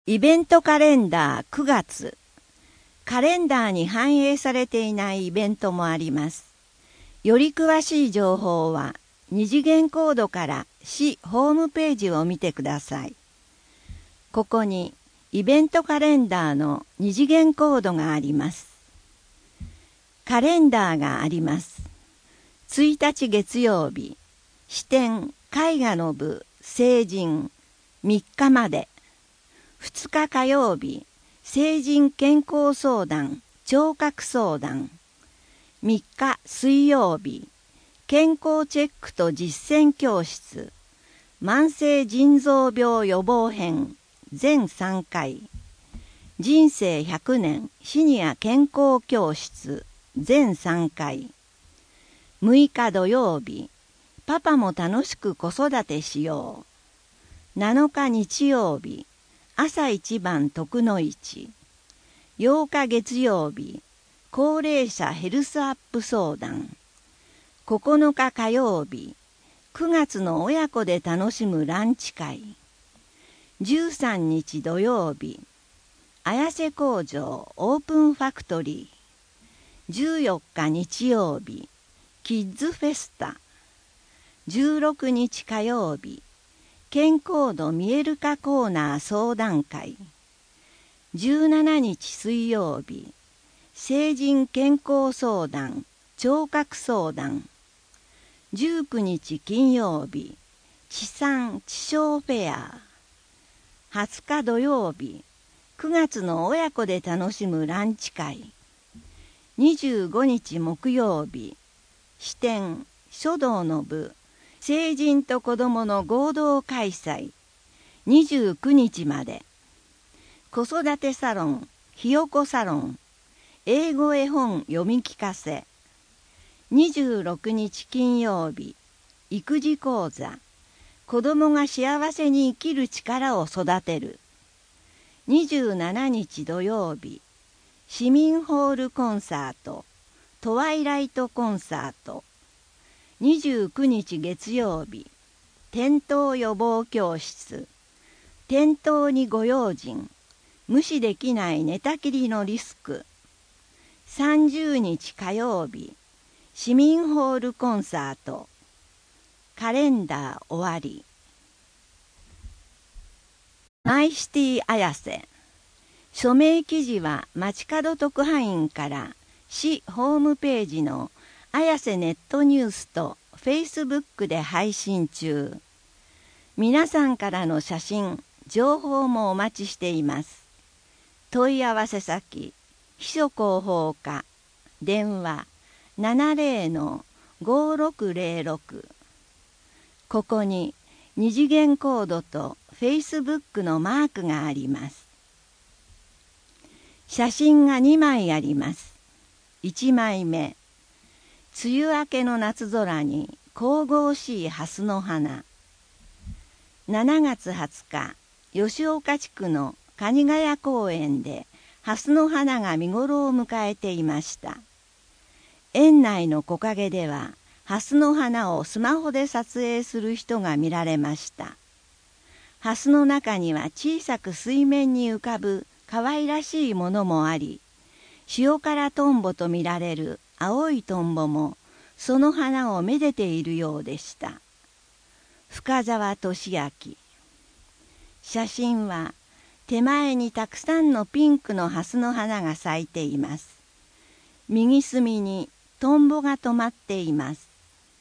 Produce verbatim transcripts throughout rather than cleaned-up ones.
イベントカレンダーくがつ。カレンダーに反映されていないイベントもあります。より詳しい情報は二次元コードから市ホームページを見てください。ここにイベントカレンダーの二次元コードがあります。カレンダーがあります。ついたち月曜日、支店絵画の部成人みっかまで。ふつか火曜日、成人健康相談、聴覚相談。みっか水曜日、健康チェックと実践教室。慢性腎臓病予防編、全さんかい。人生ひゃくねんシニア健康教室、全さんかい。むいか土曜日、パパも楽しく子育てしよう。なのか日曜日、朝一番徳の市。ようか月曜日、高齢者ヘルスアップ相談。ここのか火曜日、くがつの親子で楽しむランチ会。じゅうさんにち土曜日、綾瀬工場オープンファクトリー。じゅうよっか日曜日、キッズフェスタ。じゅうろくにち火曜日、健康度見える化コーナー相談会。じゅうしちにち水曜日、成人健康相談、聴覚相談。じゅうくにち金曜日、地産地消フェア。はつか土曜日、くがつの親子で楽しむランチ会。にじゅうごにち木曜日、支店書道の部、成人と子どもの合同開催。にじゅうくにちまで。子育てサロン、ひよこサロン、英語絵本読み聞かせ。にじゅうろくにち金曜日、育児講座、子どもが幸せに生きる力を育てる。にじゅうしちにち土曜日、市民ホールコンサート、トワイライトコンサート。にじゅうくにち月曜日、転倒予防教室。転倒にご用心。無視できない寝たきりのリスク。さんじゅうにち火曜日、市民ホールコンサート。カレンダー終わり。マイシティ綾瀬。署名記事は街角特派員から市ホームページの綾瀬ネットニュースとフェイスブックで配信中。皆さんからの写真、情報もお待ちしています。問い合わせ先、秘書広報課、電話 ななぜろのごろくぜろろく。ここに二次元コードとフェイスブックのマークがあります。写真がにまいあります。いちまいめ。梅雨明けの夏空に神々しい蓮の花。しちがつはつか、吉岡地区の蟹ヶ谷公園で蓮の花が見頃を迎えていました。園内の木陰では蓮の花をスマホで撮影する人が見られました。蓮の中には小さく水面に浮かぶ可愛らしいものもあり、塩辛トンボと見られる青いトンボもその花をめでているようでした。深沢俊明。写真は手前にたくさんのピンクの蓮の花が咲いています。右隅にトンボが止まっています。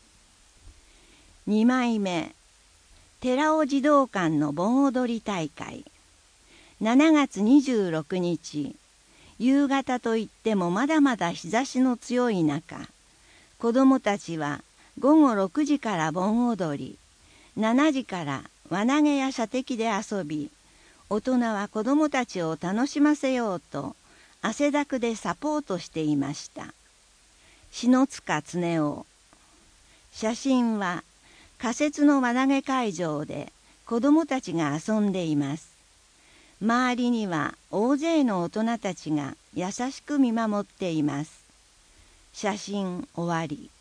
にまいめ。寺尾児童館の盆踊り大会。しちがつにじゅうろくにち、夕方といってもまだまだ日差しの強い中、子どもたちはごごろくじから盆踊り、しちじから輪投げや射的で遊び、大人は子どもたちを楽しませようと汗だくでサポートしていました。篠塚恒夫。写真は仮設の輪投げ会場で子どもたちが遊んでいます。周りには大勢の大人たちが優しく見守っています。写真終わり。